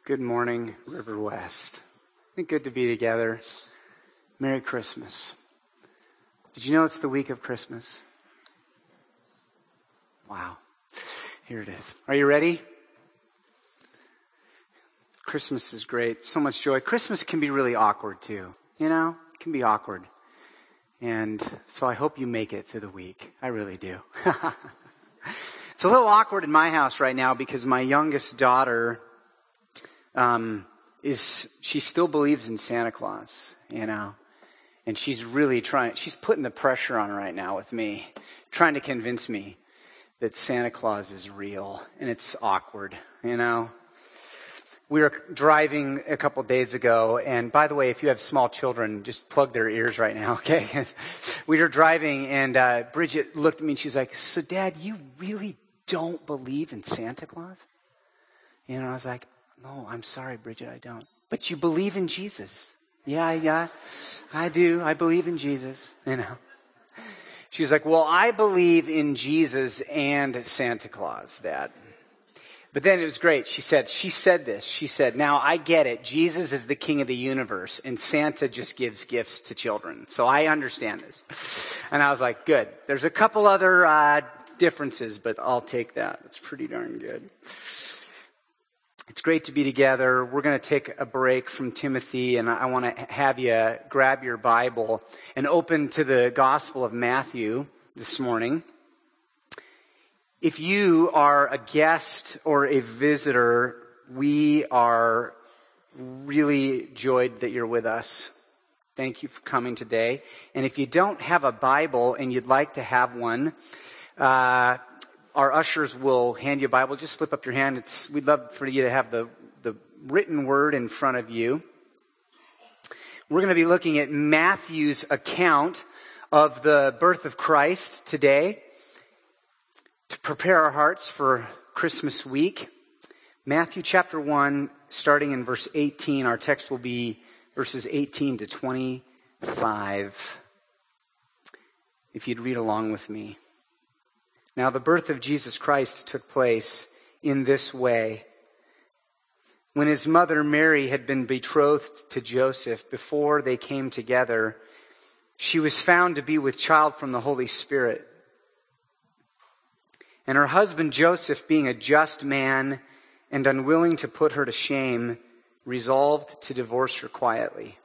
Good morning, River West. It's good to be together. Merry Christmas. Did you know it's the week of Christmas? Wow. Here it is. Are you ready? Christmas is great. So much joy. Christmas can be really awkward too. You know, it can be awkward. And so I hope you make it through the week. I really do. It's a little awkward in my house right now because my youngest daughter she still believes in Santa Claus, you know, and she's putting the pressure on right now with me, trying to convince me that Santa Claus is real, and it's awkward, you know. We were driving a couple days ago, and by the way, if you have small children, just plug their ears right now, okay? We were driving, and Bridget looked at me, and she's like, "So Dad, you really don't believe in Santa Claus?" You know, I was like, "No, I'm sorry, Bridget, I don't." "But you believe in Jesus." Yeah, I do. I believe in Jesus, you know. She was like, "Well, I believe in Jesus and Santa Claus, Dad." But then it was great. She said this. She said, "Now I get it. Jesus is the king of the universe and Santa just gives gifts to children. So I understand this." And I was like, good. There's a couple other differences, but I'll take that. It's pretty darn good. It's great to be together. We're going to take a break from Timothy, and I want to have you grab your Bible and open to the Gospel of Matthew this morning. If you are a guest or a visitor, we are really joyed that you're with us. Thank you for coming today. And if you don't have a Bible and you'd like to have one, our ushers will hand you a Bible. Just slip up your hand. We'd love for you to have the written word in front of you. We're going to be looking at Matthew's account of the birth of Christ today to prepare our hearts for Christmas week. Matthew chapter 1, starting in verse 18. Our text will be verses 18 to 25. If you'd read along with me. Now the birth of Jesus Christ took place in this way. When his mother Mary had been betrothed to Joseph, before they came together, she was found to be with child from the Holy Spirit. And her husband Joseph, being a just man and unwilling to put her to shame, resolved to divorce her quietly.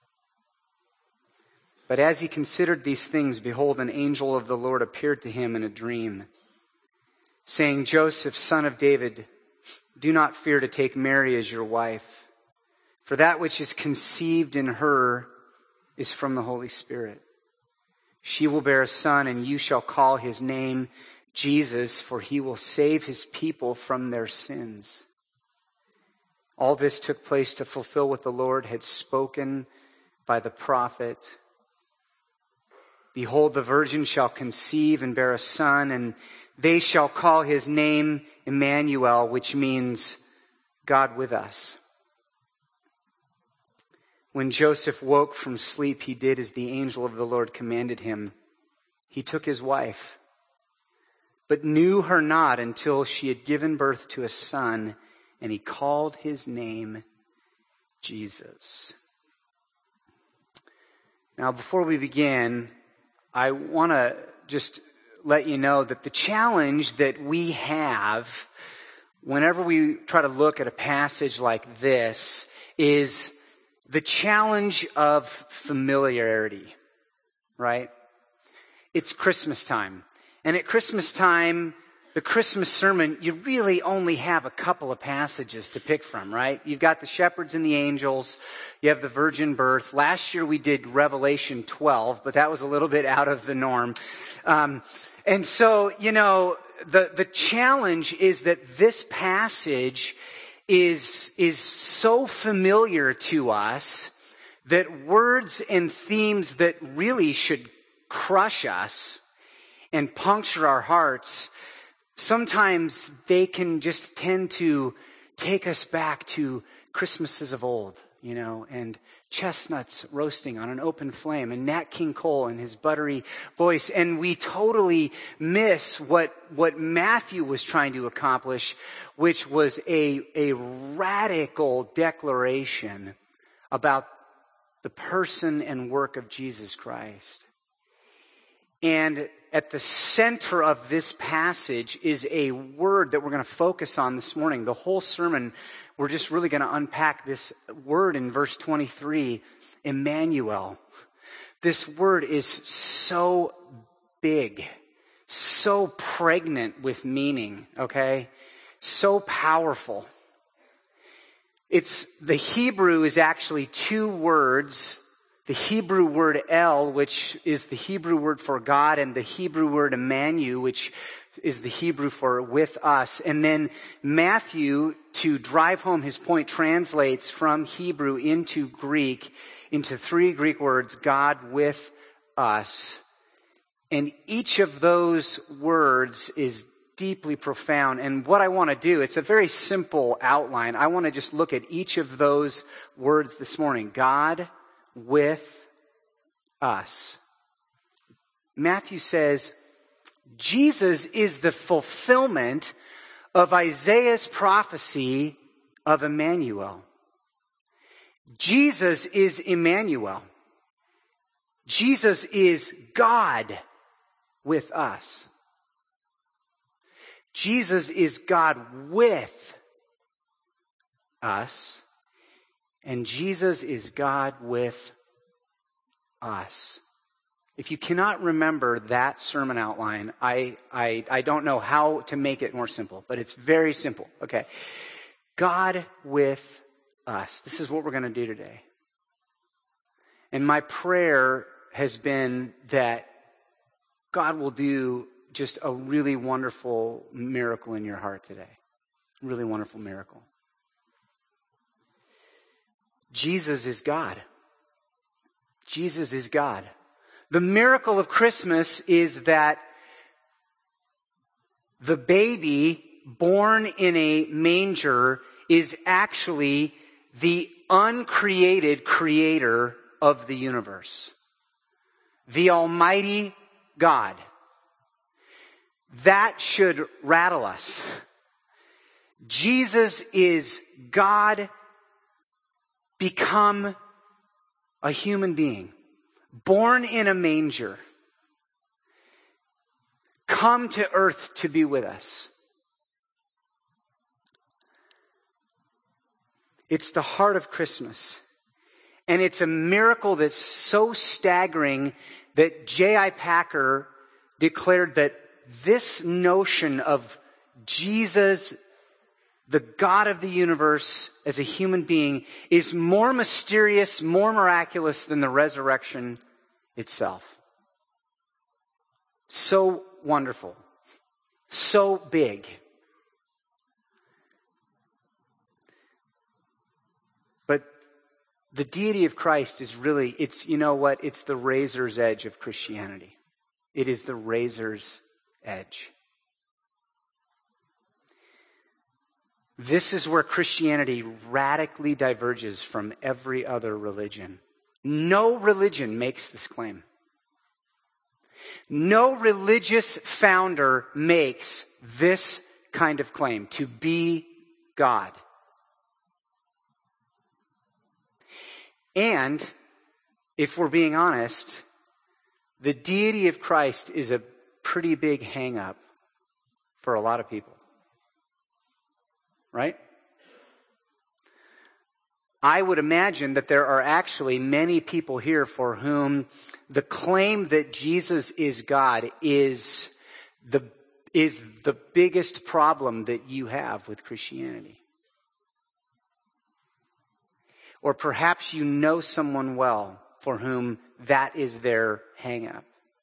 But as he considered these things, behold, an angel of the Lord appeared to him in a dream, saying, "Joseph, son of David, do not fear to take Mary as your wife, for that which is conceived in her is from the Holy Spirit. She will bear a son, and you shall call his name Jesus, for he will save his people from their sins." All this took place to fulfill what the Lord had spoken by the prophet. "Behold, the virgin shall conceive and bear a son, and they shall call his name Emmanuel," which means God with us. When Joseph woke from sleep, he did as the angel of the Lord commanded him. He took his wife, but knew her not until she had given birth to a son, and he called his name Jesus. Now, before we begin, I want to just let you know that the challenge that we have whenever we try to look at a passage like this is the challenge of familiarity, right? It's Christmas time. And at Christmas time, the Christmas sermon, you really only have a couple of passages to pick from, right? You've got the shepherds and the angels. You have the virgin birth. Last year we did Revelation 12, but that was a little bit out of the norm. And so, you know, the challenge is that this passage is so familiar to us that words and themes that really should crush us and puncture our hearts, sometimes they can just tend to take us back to Christmases of old, and chestnuts roasting on an open flame, and Nat King Cole and his buttery voice. And we totally miss what Matthew was trying to accomplish, which was a radical declaration about the person and work of Jesus Christ. And at the center of this passage is a word that we're going to focus on this morning. The whole sermon, we're just really going to unpack this word in verse 23, Emmanuel. This word is so big, so pregnant with meaning, okay? So powerful. The Hebrew is actually two words. The Hebrew word El, which is the Hebrew word for God, and the Hebrew word Emmanuel, which is the Hebrew for with us. And then Matthew, to drive home his point, translates from Hebrew into Greek, into three Greek words, God with us. And each of those words is deeply profound. And what I want to do, it's a very simple outline. I want to just look at each of those words this morning. God with us. Matthew says, Jesus is the fulfillment of Isaiah's prophecy of Emmanuel. Jesus is Emmanuel. Jesus is God with us. Jesus is God with us. And Jesus is God with us. If you cannot remember that sermon outline, I don't know how to make it more simple, but it's very simple. Okay. God with us. This is what we're going to do today. And my prayer has been that God will do just a really wonderful miracle in your heart today. Really wonderful miracle. Jesus is God. Jesus is God. The miracle of Christmas is that the baby born in a manger is actually the uncreated creator of the universe. The Almighty God. That should rattle us. Jesus is God become a human being, born in a manger, come to earth to be with us. It's the heart of Christmas. And it's a miracle that's so staggering that J.I. Packer declared that this notion of Jesus, the God of the universe, as a human being, is more mysterious, more miraculous than the resurrection itself. So wonderful. So big. But the deity of Christ is really, it's the razor's edge of Christianity. It is the razor's edge. This is where Christianity radically diverges from every other religion. No religion makes this claim. No religious founder makes this kind of claim, to be God. And, if we're being honest, the deity of Christ is a pretty big hang-up for a lot of people. Right? I would imagine that there are actually many people here for whom the claim that Jesus is God is the biggest problem that you have with Christianity. Or perhaps you know someone well for whom that is their hang-up.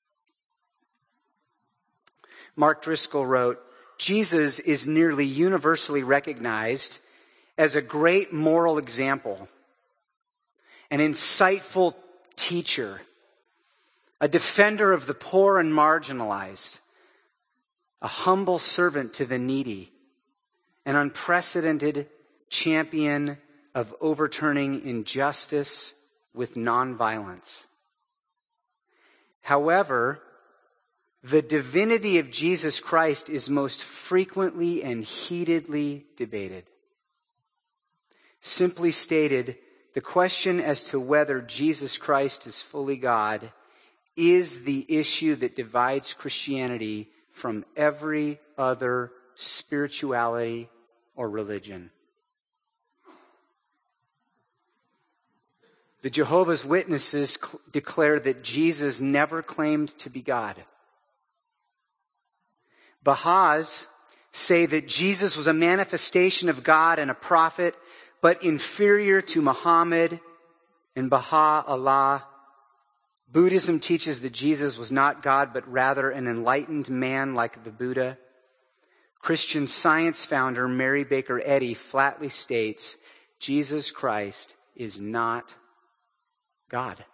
Mark Driscoll wrote, Jesus is nearly universally recognized as a great moral example, an insightful teacher, a defender of the poor and marginalized, a humble servant to the needy, an unprecedented champion of overturning injustice with nonviolence. However, the divinity of Jesus Christ is most frequently and heatedly debated. Simply stated, the question as to whether Jesus Christ is fully God is the issue that divides Christianity from every other spirituality or religion. The Jehovah's Witnesses declare that Jesus never claimed to be God. Baha'is say that Jesus was a manifestation of God and a prophet, but inferior to Muhammad and Baha'u'llah. Buddhism teaches that Jesus was not God, but rather an enlightened man like the Buddha. Christian Science founder Mary Baker Eddy flatly states, Jesus Christ is not God.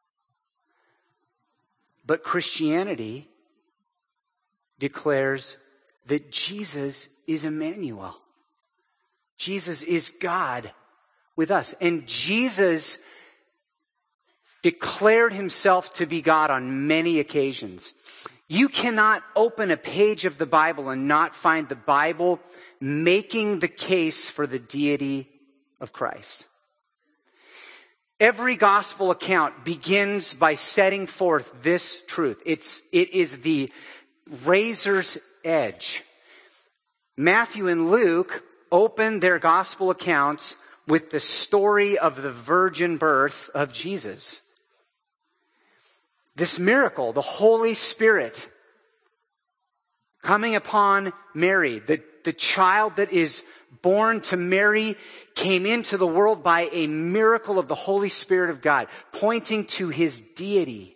But Christianity declares that Jesus is Emmanuel. Jesus is God with us. And Jesus declared himself to be God on many occasions. You cannot open a page of the Bible and not find the Bible making the case for the deity of Christ. Every gospel account begins by setting forth this truth. It is the razor's edge. Matthew and Luke open their gospel accounts with the story of the virgin birth of Jesus. This miracle, the Holy Spirit coming upon Mary, the child that is born to Mary came into the world by a miracle of the Holy Spirit of God, pointing to his deity.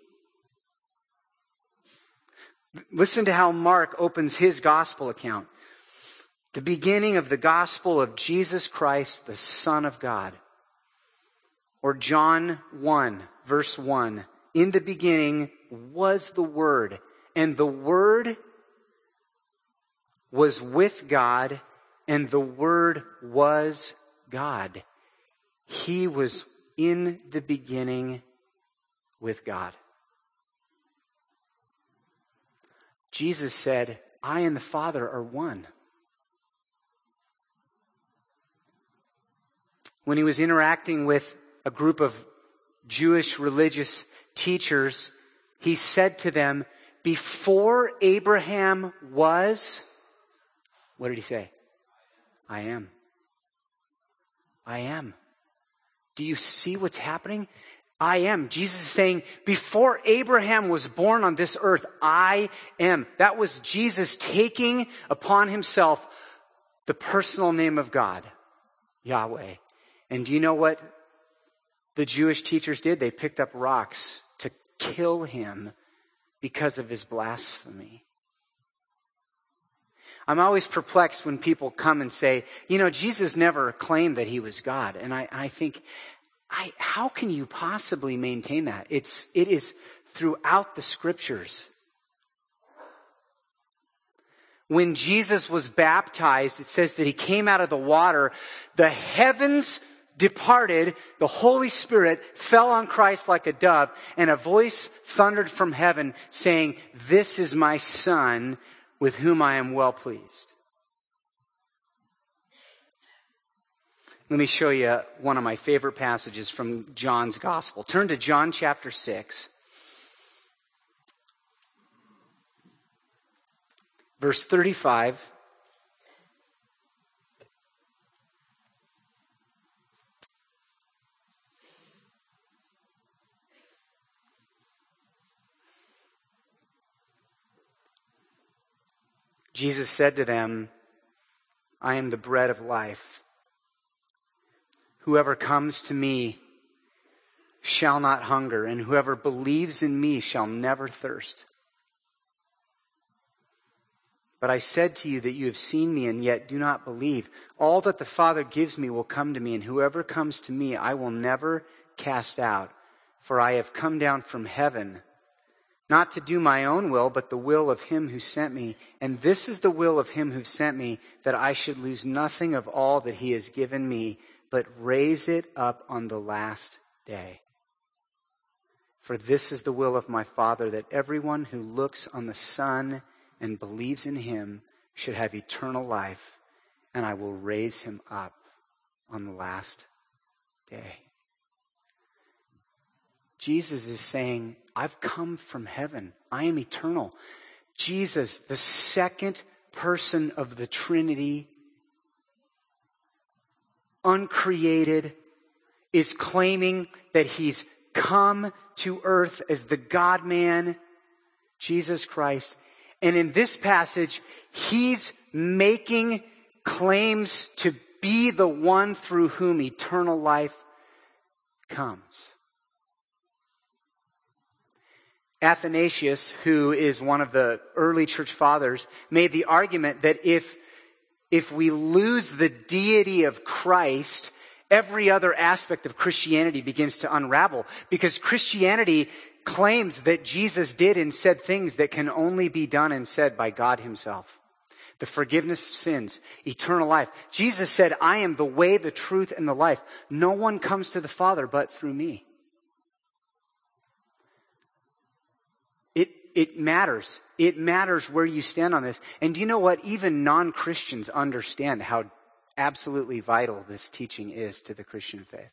Listen to how Mark opens his gospel account. The beginning of the gospel of Jesus Christ, the Son of God. Or John 1, verse 1. In the beginning was the Word, and the Word was with God, and the Word was God. He was in the beginning with God. Jesus said, I and the Father are one. When he was interacting with a group of Jewish religious teachers, he said to them, before Abraham was, what did he say? I am. I am. Do you see what's happening? I am. Jesus is saying, before Abraham was born on this earth, I am. That was Jesus taking upon himself the personal name of God, Yahweh. And do you know what the Jewish teachers did? They picked up rocks to kill him because of his blasphemy. I'm always perplexed when people come and say, Jesus never claimed that he was God. And I think, how can you possibly maintain that? It is throughout the scriptures. When Jesus was baptized, it says that he came out of the water, the heavens departed, the Holy Spirit fell on Christ like a dove, and a voice thundered from heaven saying, this is my Son with whom I am well pleased. Let me show you one of my favorite passages from John's Gospel. Turn to John chapter 6. Verse 35. Jesus said to them, I am the bread of life. Whoever comes to me shall not hunger, and whoever believes in me shall never thirst. But I said to you that you have seen me and yet do not believe. All that the Father gives me will come to me, and whoever comes to me I will never cast out. For I have come down from heaven Not to do my own will, but the will of him who sent me. And this is the will of him who sent me, that I should lose nothing of all that he has given me, but raise it up on the last day. For this is the will of my Father, that everyone who looks on the Son and believes in him should have eternal life, and I will raise him up on the last day. Jesus is saying, I've come from heaven. I am eternal. Jesus, the second person of the Trinity, uncreated, is claiming that he's come to earth as the God-man, Jesus Christ. And in this passage, he's making claims to be the one through whom eternal life comes. Athanasius, who is one of the early church fathers, made the argument that if we lose the deity of Christ, every other aspect of Christianity begins to unravel, because Christianity claims that Jesus did and said things that can only be done and said by God himself. The forgiveness of sins, eternal life. Jesus said, I am the way, the truth, and the life. No one comes to the Father but through me. It matters. It matters where you stand on this. And do you know what? Even non-Christians understand how absolutely vital this teaching is to the Christian faith.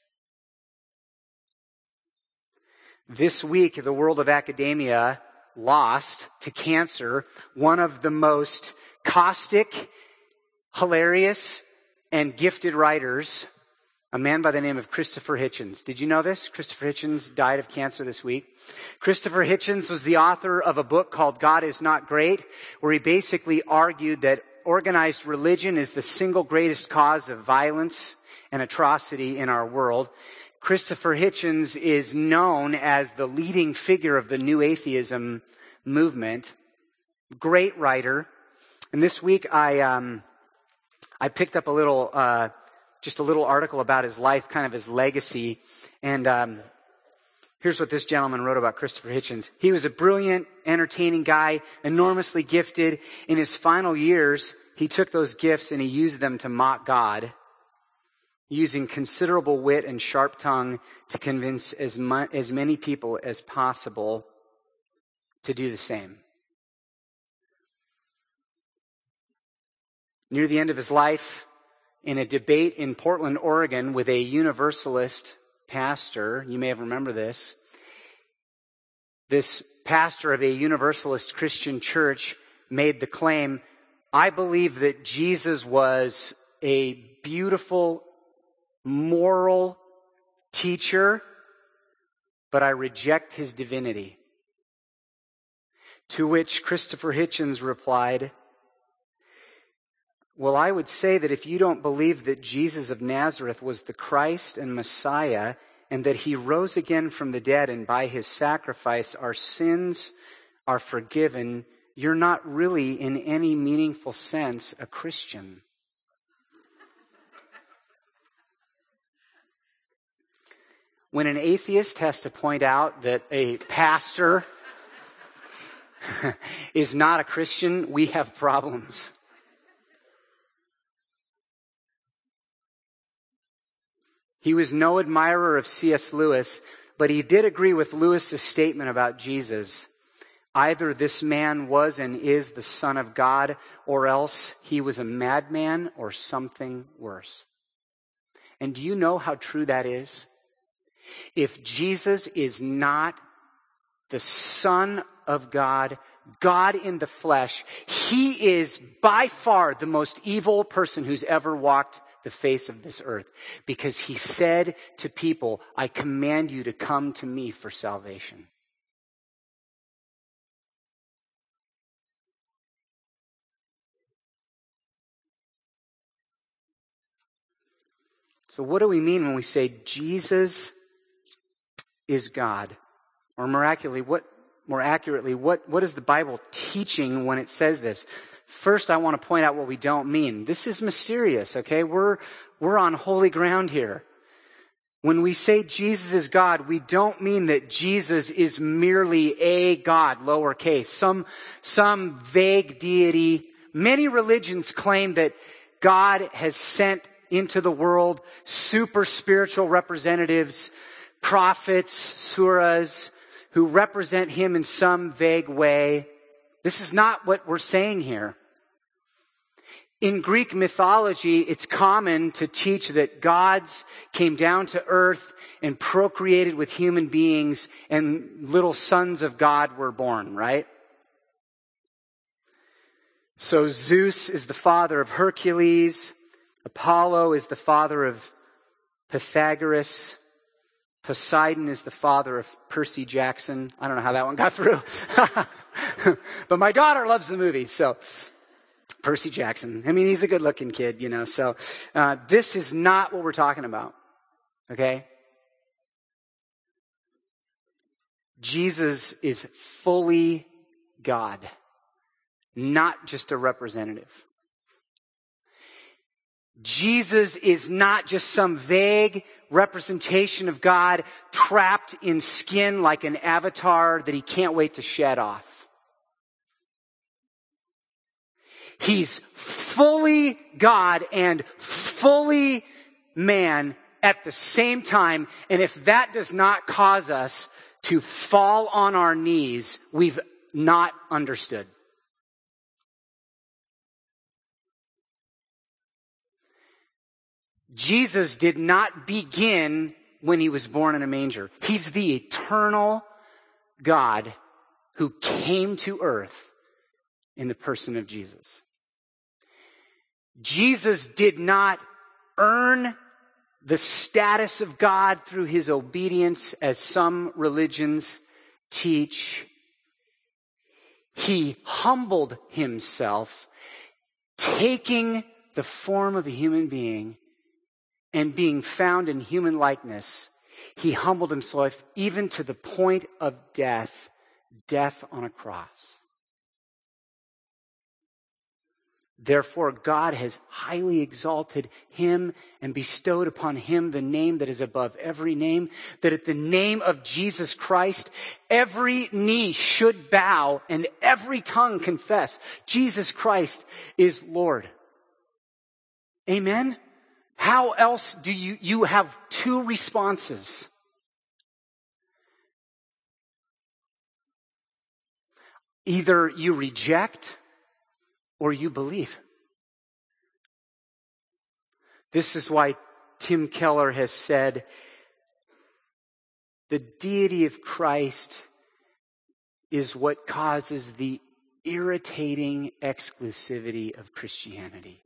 This week, the world of academia lost to cancer one of the most caustic, hilarious, and gifted writers, a man by the name of Christopher Hitchens. Did you know this? Christopher Hitchens died of cancer this week. Christopher Hitchens was the author of a book called God is Not Great, where he basically argued that organized religion is the single greatest cause of violence and atrocity in our world. Christopher Hitchens is known as the leading figure of the new atheism movement. Great writer. And this week I picked up just a little article about his life, kind of his legacy. And here's what this gentleman wrote about Christopher Hitchens. He was a brilliant, entertaining guy, enormously gifted. In his final years, he took those gifts and he used them to mock God, using considerable wit and sharp tongue to convince as many people as possible to do the same. Near the end of his life, in a debate in Portland, Oregon, with a Universalist pastor, you may have remembered this pastor of a Universalist Christian church made the claim, I believe that Jesus was a beautiful, moral teacher, but I reject his divinity. To which Christopher Hitchens replied, well, I would say that if you don't believe that Jesus of Nazareth was the Christ and Messiah, and that he rose again from the dead, and by his sacrifice our sins are forgiven, you're not really in any meaningful sense a Christian. When an atheist has to point out that a pastor is not a Christian, we have problems. He was no admirer of C.S. Lewis, but he did agree with Lewis's statement about Jesus. Either this man was and is the Son of God, or else he was a madman or something worse. And do you know how true that is? If Jesus is not the Son of God, God in the flesh, he is by far the most evil person who's ever walked the face of this earth, because he said to people, I command you to come to me for salvation. So what do we mean when we say Jesus is God? Or more accurately, what is the Bible teaching when it says this? First, I want to point out what we don't mean. This is mysterious, okay? We're on holy ground here. When we say Jesus is God, we don't mean that Jesus is merely a God, lowercase, some vague deity. Many religions claim that God has sent into the world super spiritual representatives, prophets, suras, who represent him in some vague way. This is not what we're saying here. In Greek mythology, it's common to teach that gods came down to earth and procreated with human beings, and little sons of God were born, right? So Zeus is the father of Hercules. Apollo is the father of Pythagoras. Poseidon is the father of Percy Jackson. I don't know how that one got through. But my daughter loves the movie, so Percy Jackson. I mean, he's a good-looking kid, so this is not what we're talking about, okay? Jesus is fully God, not just a representative. Jesus is not just some vague representation of God trapped in skin like an avatar that he can't wait to shed off. He's fully God and fully man at the same time. And if that does not cause us to fall on our knees, we've not understood. Jesus did not begin when he was born in a manger. He's the eternal God who came to earth in the person of Jesus. Jesus did not earn the status of God through his obedience, as some religions teach. He humbled himself, taking the form of a human being and being found in human likeness. He humbled himself even to the point of death on a cross. Therefore, God has highly exalted him and bestowed upon him the name that is above every name, that at the name of Jesus Christ, every knee should bow and every tongue confess Jesus Christ is Lord. Amen? How else do you have two responses? Either you reject or you believe. This is why Tim Keller has said, the deity of Christ is what causes the irritating exclusivity of Christianity.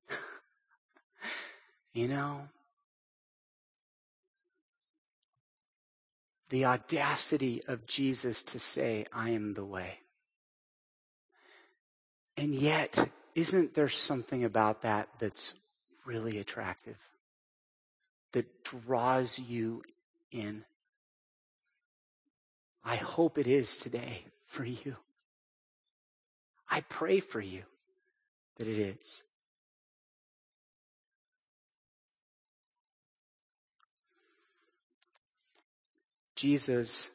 The audacity of Jesus to say, I am the way. And yet, isn't there something about that that's really attractive? That draws you in? I hope it is today for you. I pray for you that it is. Jesus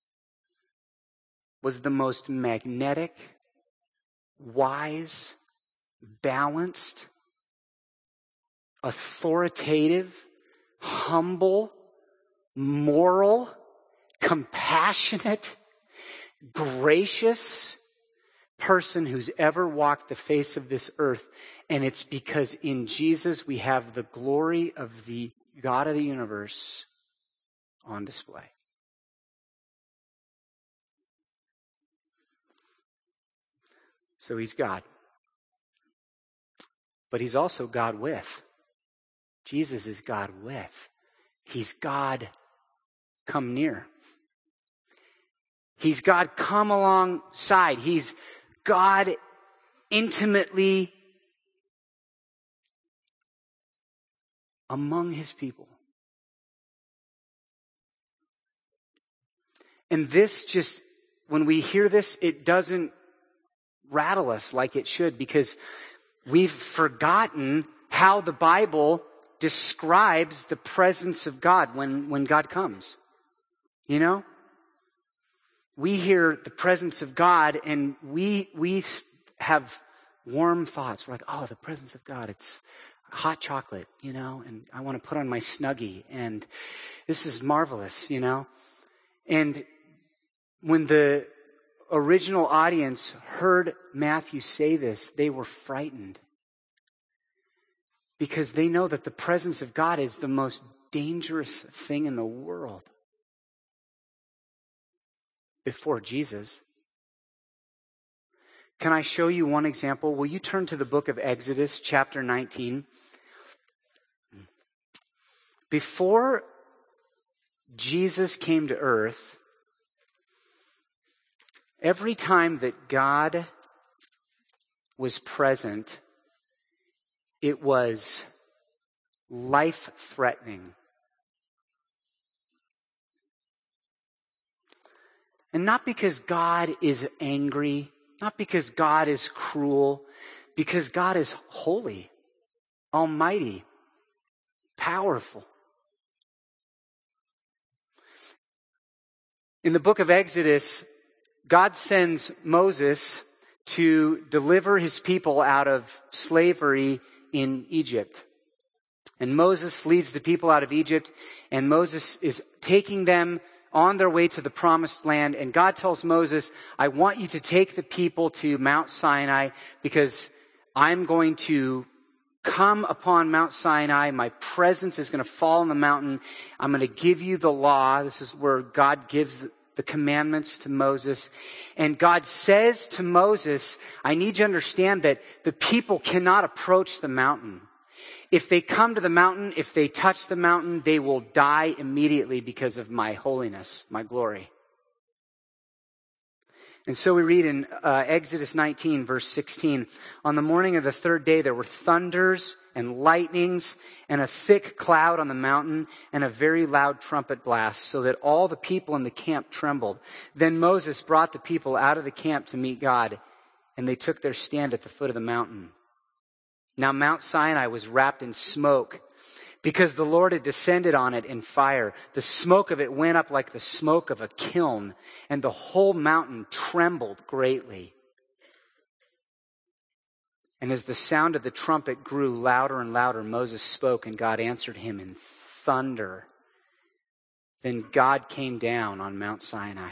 was the most magnetic, wise, balanced, authoritative, humble, moral, compassionate, gracious person who's ever walked the face of this earth. And it's because in Jesus we have the glory of the God of the universe on display. So he's God. But he's also God with. Jesus is God with. He's God come near. He's God come alongside. He's God intimately among his people. And this just, when we hear this, it doesn't rattle us like it should, because we've forgotten how the Bible describes the presence of God when God comes. You know? We hear the presence of God and we have warm thoughts. We're like, oh, the presence of God. It's hot chocolate, you know, and I want to put on my Snuggie and this is marvelous, you know. And when the original audience heard Matthew say this, they were frightened. Because they know that the presence of God is the most dangerous thing in the world. Before Jesus. Can I show you one example? Will you turn to the book of Exodus, chapter 19? Before Jesus came to earth, every time that God was present, it was life-threatening. And not because God is angry, not because God is cruel, because God is holy, almighty, powerful. In the book of Exodus, God sends Moses to deliver his people out of slavery in Egypt. And Moses leads the people out of Egypt, and Moses is taking them on their way to the promised land. And God tells Moses, I want you to take the people to Mount Sinai because I'm going to come upon Mount Sinai. My presence is going to fall on the mountain. I'm going to give you the law. This is where God gives the commandments to Moses. And God says to Moses, I need you to understand that the people cannot approach the mountain. If they come to the mountain, if they touch the mountain, they will die immediately because of my holiness, my glory. And so we read in Exodus 19, verse 16, on the morning of the third day, there were thunders and lightnings and a thick cloud on the mountain and a very loud trumpet blast, so that all the people in the camp trembled. Then Moses brought the people out of the camp to meet God, and they took their stand at the foot of the mountain. Now Mount Sinai was wrapped in smoke because the Lord had descended on it in fire. The smoke of it went up like the smoke of a kiln, and the whole mountain trembled greatly. And as the sound of the trumpet grew louder and louder, Moses spoke, and God answered him in thunder. Then God came down on Mount Sinai.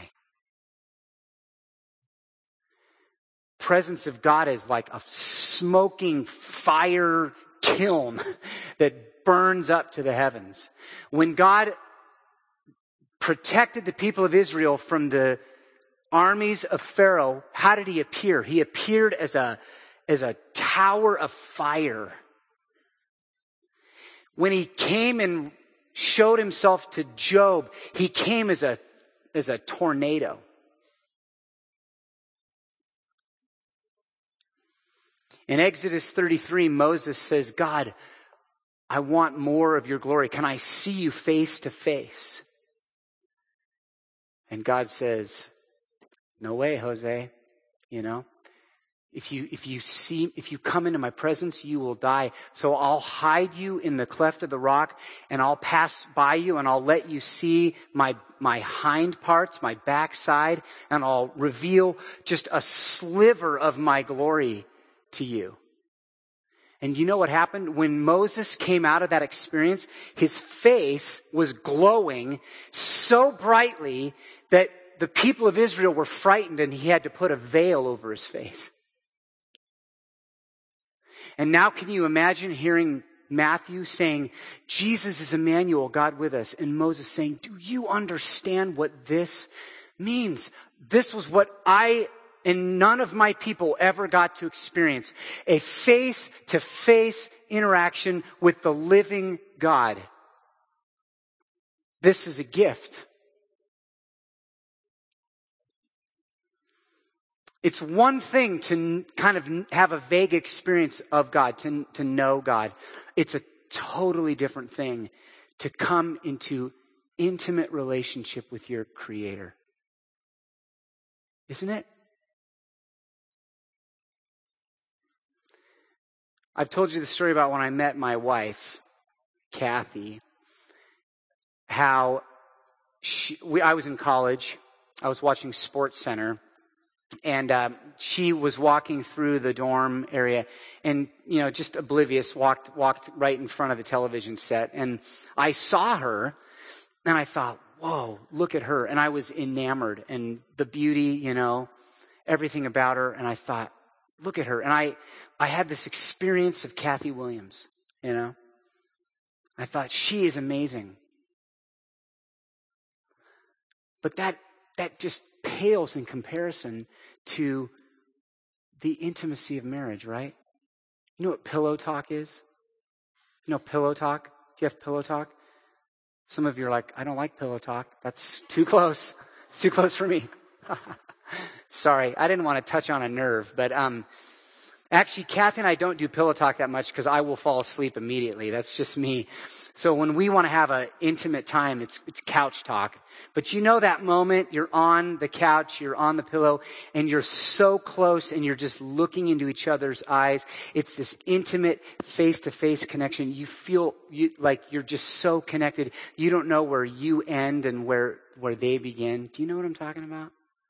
Presence of God is like a smoking fire kiln that burns up to the heavens. When God protected the people of Israel from the armies of Pharaoh, how did he appear? He appeared as a tower of fire. When he came and showed himself to Job, he came as a tornado. In Exodus 33, Moses says, God, I want more of your glory. Can I see you face to face? And God says, no way, Jose. You know, if you come into my presence, you will die. So I'll hide you in the cleft of the rock, and I'll pass by you, and I'll let you see my hind parts, my backside, and I'll reveal just a sliver of my glory to you. And you know what happened? When Moses came out of that experience, his face was glowing so brightly that the people of Israel were frightened, and he had to put a veil over his face. And now can you imagine hearing Matthew saying, Jesus is Emmanuel, God with us, and Moses saying, do you understand what this means? This was what I and none of my people ever got to experience. A face-to-face interaction with the living God. This is a gift. It's one thing to kind of have a vague experience of God, to know God. It's a totally different thing to come into intimate relationship with your Creator. Isn't it? I've told you the story about when I met my wife. Kathy how I was in college. I was watching Sports Center, and she was walking through the dorm area, and just oblivious, walked right in front of the television set, and I saw her, and I thought, whoa, look at her, and I was enamored, and the beauty, everything about her, and I thought, look at her, and I had this experience of Kathy Williams, I thought, she is amazing. But that just pales in comparison to the intimacy of marriage, right? You know what pillow talk is? Pillow talk? Do you have pillow talk? Some of you are like, I don't like pillow talk. That's too close. It's too close for me. Sorry, I didn't want to touch on a nerve, but actually, Kathy and I don't do pillow talk that much because I will fall asleep immediately. That's just me. So when we want to have an intimate time, it's couch talk. But that moment, you're on the couch, you're on the pillow, and you're so close, and you're just looking into each other's eyes. It's this intimate face-to-face connection. You feel like you're just so connected. You don't know where you end and where they begin. Do you know what I'm talking about?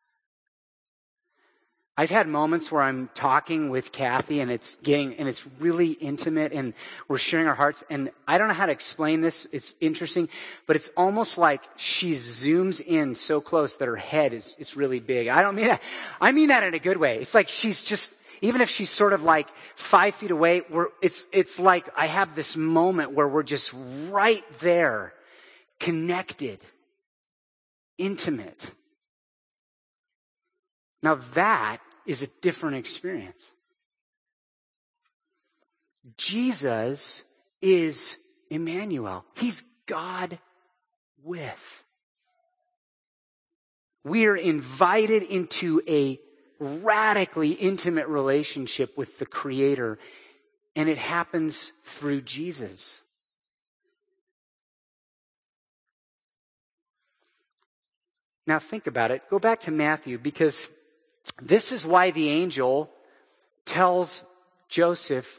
I've had moments where I'm talking with Kathy and it's really intimate and we're sharing our hearts, and I don't know how to explain this. It's interesting, but it's almost like she zooms in so close that her head is really big. I don't mean that. I mean that in a good way. It's like she's just, even if she's sort of like 5 feet away, it's like I have this moment where we're just right there, connected, intimate. Now that is a different experience. Jesus is Emmanuel. He's God with. We are invited into a radically intimate relationship with the Creator, and it happens through Jesus. Now think about it. Go back to Matthew, because this is why the angel tells Joseph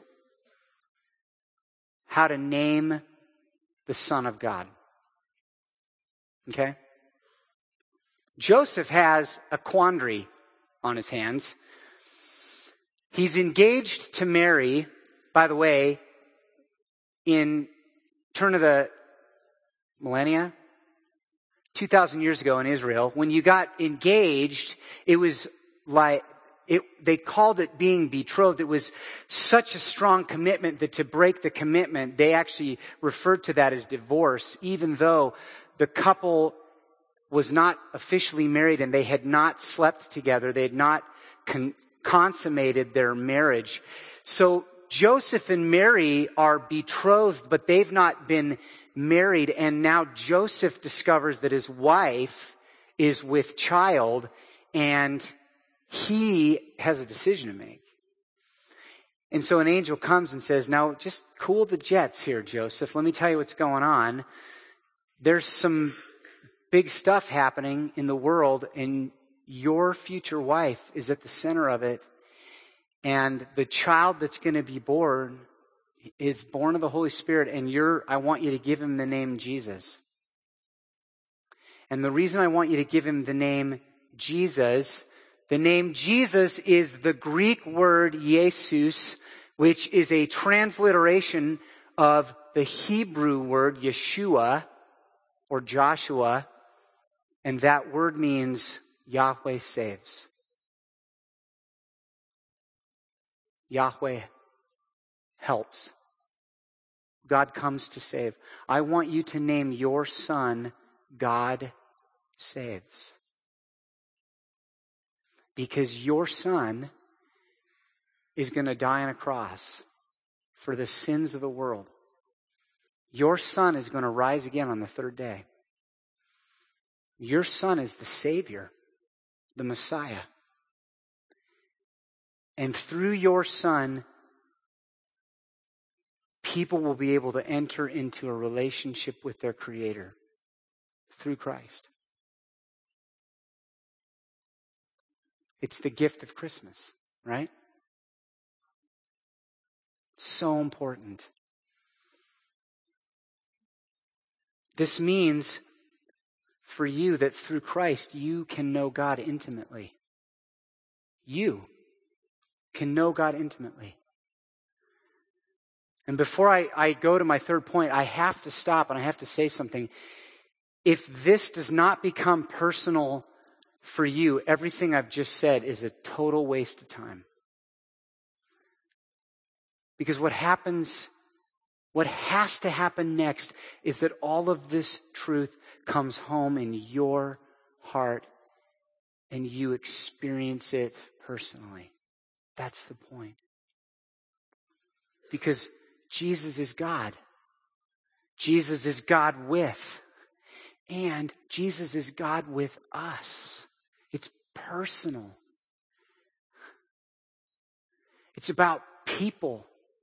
how to name the Son of God. Okay? Joseph has a quandary on his hands. He's engaged to Mary, by the way, in turn of the millennia, 2,000 years ago in Israel. When you got engaged, it was like, they called it being betrothed. It was such a strong commitment that to break the commitment, they actually referred to that as divorce, even though the couple was not officially married and they had not slept together. They had not consummated their marriage. So Joseph and Mary are betrothed, but they've not been married. And now Joseph discovers that his wife is with child, and he has a decision to make. And so an angel comes and says, now just cool the jets here, Joseph. Let me tell you what's going on. There's some big stuff happening in the world, and your future wife is at the center of it. And the child that's going to be born is born of the Holy Spirit, and I want you to give him the name Jesus. And the reason I want you to give him the name Jesus is the Greek word Jesus, which is a transliteration of the Hebrew word Yeshua or Joshua, and that word means Yahweh saves. Yahweh helps. God comes to save. I want you to name your son God saves. Because your son is going to die on a cross for the sins of the world. Your son is going to rise again on the third day. Your son is the Savior, the Messiah. And through your son, people will be able to enter into a relationship with their Creator through Christ. It's the gift of Christmas, right? So important. This means for you that through Christ you can know God intimately. You can know God intimately. And before I go to my third point, I have to stop and I have to say something. If this does not become personal for you, everything I've just said is a total waste of time. Because what has to happen next is that all of this truth comes home in your heart and you experience it personally. That's the point. Because Jesus is God. Jesus is God with. And Jesus is God with us. It's personal. It's about people.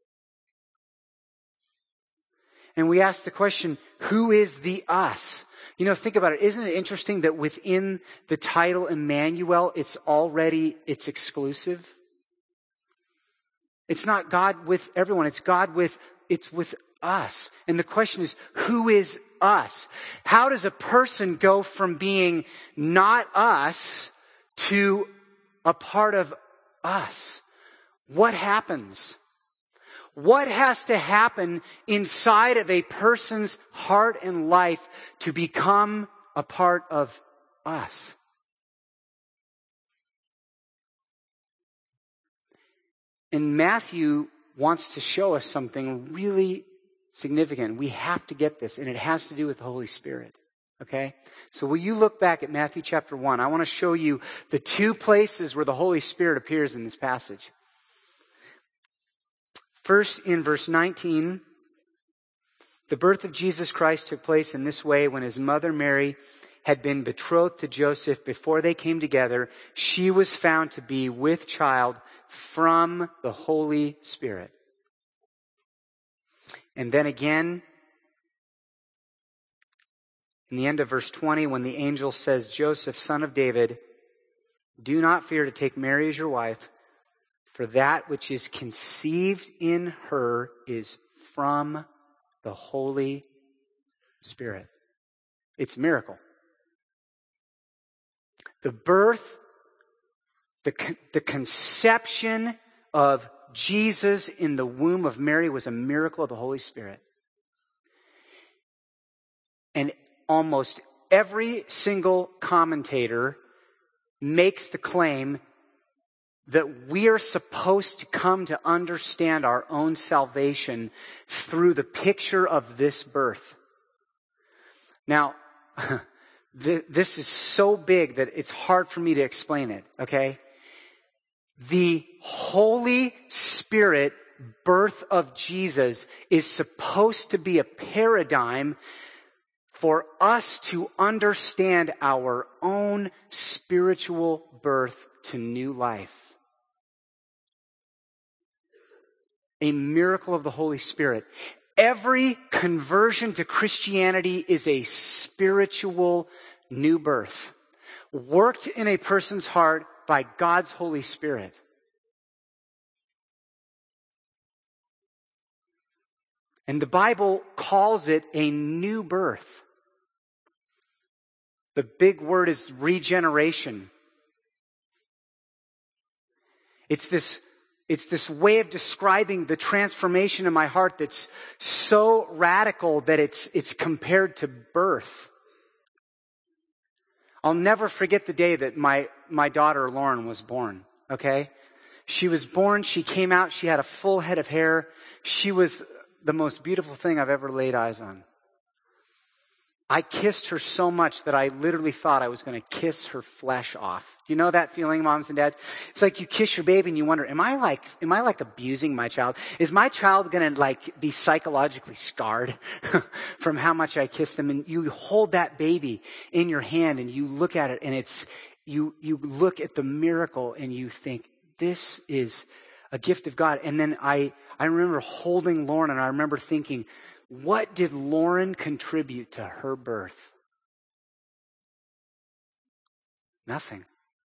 And we ask the question, who is the us? You know, think about it. Isn't it interesting that within the title Emmanuel, it's exclusive? It's not God with everyone. It's with us. And the question is, who is us? How does a person go from being not us to a part of us? What happens? What has to happen inside of a person's heart and life to become a part of us? And Matthew wants to show us something really significant. We have to get this, and it has to do with the Holy Spirit. Okay? So will you look back at Matthew chapter 1? I want to show you the two places where the Holy Spirit appears in this passage. First, in verse 19, the birth of Jesus Christ took place in this way: when his mother Mary had been betrothed to Joseph, before they came together, she was found to be with child from the Holy Spirit. And then again, in the end of verse 20, when the angel says, "Joseph, son of David, do not fear to take Mary as your wife, for that which is conceived in her is from the Holy Spirit." It's a miracle. The birth, the conception of Jesus in the womb of Mary was a miracle of the Holy Spirit. And almost every single commentator makes the claim that we are supposed to come to understand our own salvation through the picture of this birth. Now, this is so big that it's hard for me to explain it, okay? The Holy Spirit birth of Jesus is supposed to be a paradigm for us to understand our own spiritual birth to new life. A miracle of the Holy Spirit. Every conversion to Christianity is a spiritual new birth, worked in a person's heart by God's Holy Spirit. And the Bible calls it a new birth. The big word is regeneration. It's this way of describing the transformation in my heart that's so radical that it's compared to birth. I'll never forget the day that my daughter Lauren was born, okay? She was born, she came out, she had a full head of hair. She was the most beautiful thing I've ever laid eyes on. I kissed her so much that I literally thought I was going to kiss her flesh off. You know that feeling, moms and dads? It's like you kiss your baby and you wonder, am I like abusing my child? Is my child going to be psychologically scarred from how much I kiss them? And you hold that baby in your hand and you look at it and you look at the miracle and you think, this is a gift of God. And then I remember holding Lauren and I remember thinking, what did Lauren contribute to her birth? Nothing.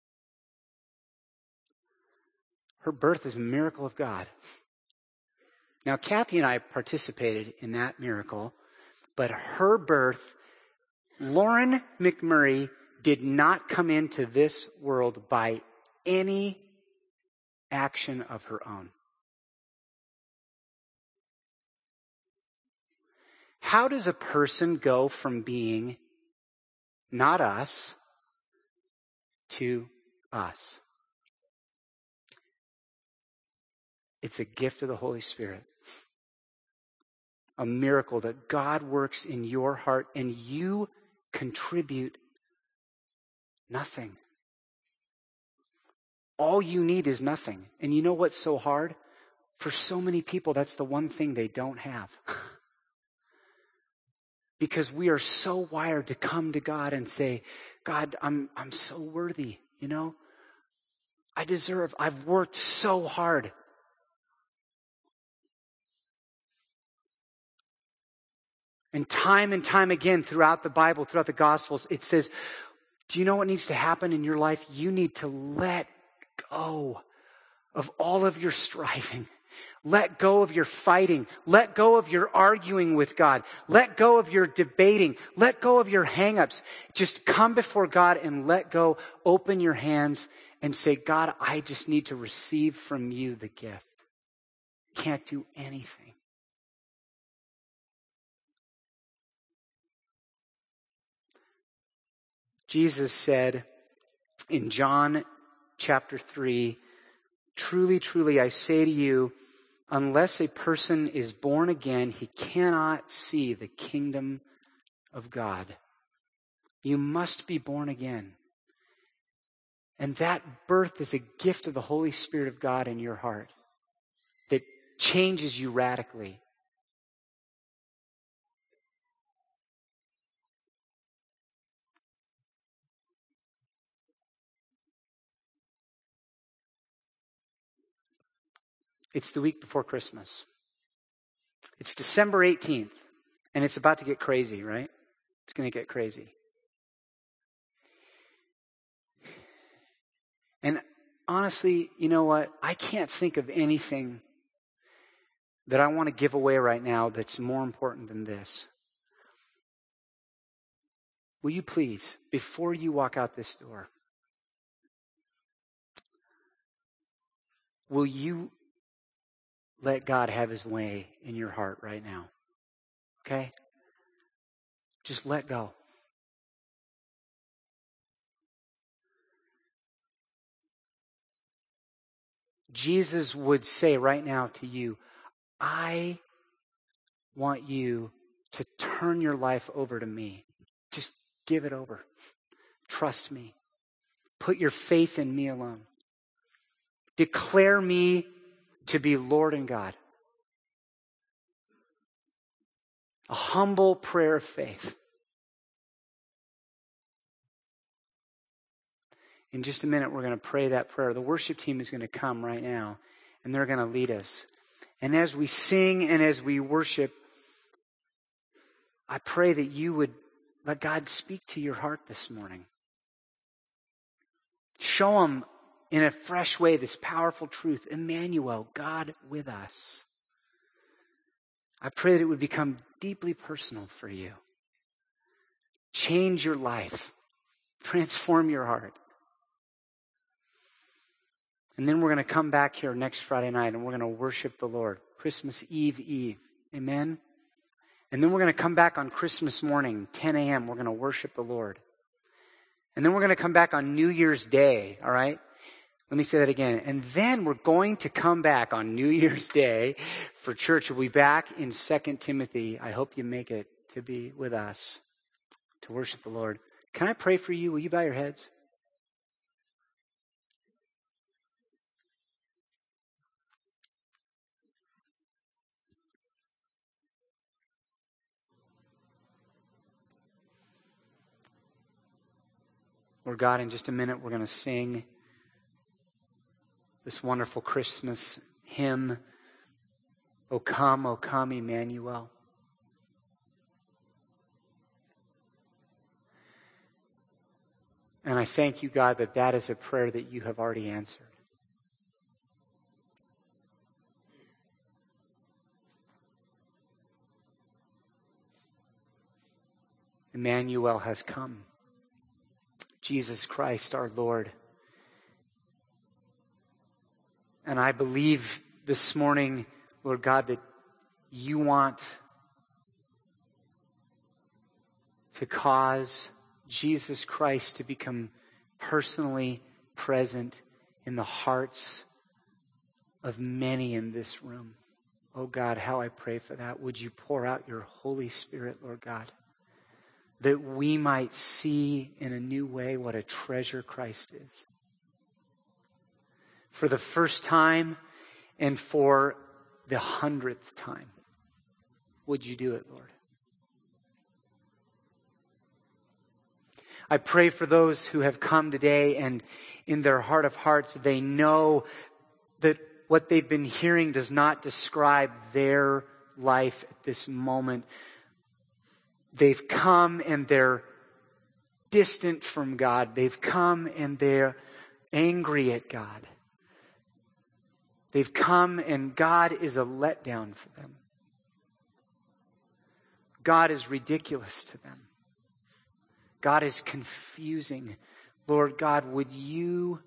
Her birth is a miracle of God. Now, Kathy and I participated in that miracle, But her birth, Lauren McMurray did not come into this world by any action of her own. How does a person go from being not us to us? It's a gift of the Holy Spirit. A miracle that God works in your heart and you contribute nothing. All you need is nothing. And you know what's so hard? For so many people, that's the one thing they don't have. Because we are so wired to come to God and say, God, I'm so worthy, you know? I've worked so hard. And time again throughout the Bible, throughout the Gospels, it says, do you know what needs to happen in your life? You need to let go of all of your striving. Let go of your fighting. Let go of your arguing with God. Let go of your debating. Let go of your hang-ups. Just come before God and let go. Open your hands and say, God, I just need to receive from you the gift. Can't do anything. Jesus said in John chapter 3, truly, truly, I say to you, unless a person is born again, he cannot see the kingdom of God. You must be born again. And that birth is a gift of the Holy Spirit of God in your heart that changes you radically. It's the week before Christmas. It's December 18th, and it's about to get crazy, right? It's going to get crazy. And honestly, you know what? I can't think of anything that I want to give away right now that's more important than this. Will you please, before you walk out this door, will you let God have his way in your heart right now? Okay? Just let go. Jesus would say right now to you, I want you to turn your life over to me. Just give it over. Trust me. Put your faith in me alone. Declare me to be Lord and God. A humble prayer of faith. In just a minute, we're going to pray that prayer. The worship team is going to come right now, and they're going to lead us. And as we sing and as we worship, I pray that you would let God speak to your heart this morning. Show him in a fresh way this powerful truth. Emmanuel, God with us. I pray that it would become deeply personal for you. Change your life. Transform your heart. And then we're going to come back here next Friday night and we're going to worship the Lord. Christmas Eve. Amen? And then we're going to come back on Christmas morning, 10 a.m. We're going to worship the Lord. And then we're going to come back on New Year's Day, all right? Let me say that again. And then we're going to come back on New Year's Day for church. We'll be back in 2 Timothy. I hope you make it to be with us to worship the Lord. Can I pray for you? Will you bow your heads? Lord God, in just a minute, we're going to sing this wonderful Christmas hymn, O come, Emmanuel. And I thank you, God, that that is a prayer that you have already answered. Emmanuel has come. Jesus Christ, our Lord. And I believe this morning, Lord God, that you want to cause Jesus Christ to become personally present in the hearts of many in this room. Oh God, how I pray for that. Would you pour out your Holy Spirit, Lord God, that we might see in a new way what a treasure Christ is. For the first time and for the 100th time, would you do it, Lord? I pray for those who have come today and in their heart of hearts, they know that what they've been hearing does not describe their life at this moment. They've come and they're distant from God. They've come and they're angry at God. They've come and God is a letdown for them. God is ridiculous to them. God is confusing. Lord God, would you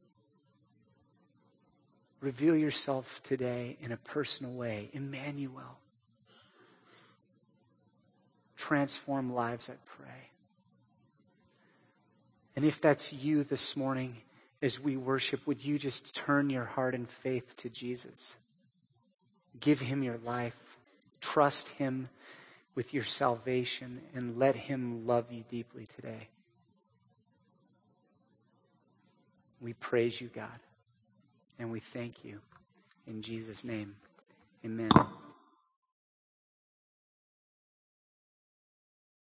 reveal yourself today in a personal way? Emmanuel. Transform lives, I pray. And if that's you this morning, as we worship, would you just turn your heart in faith to Jesus? Give him your life. Trust him with your salvation and let him love you deeply today. We praise you, God, and we thank you. In Jesus' name, amen.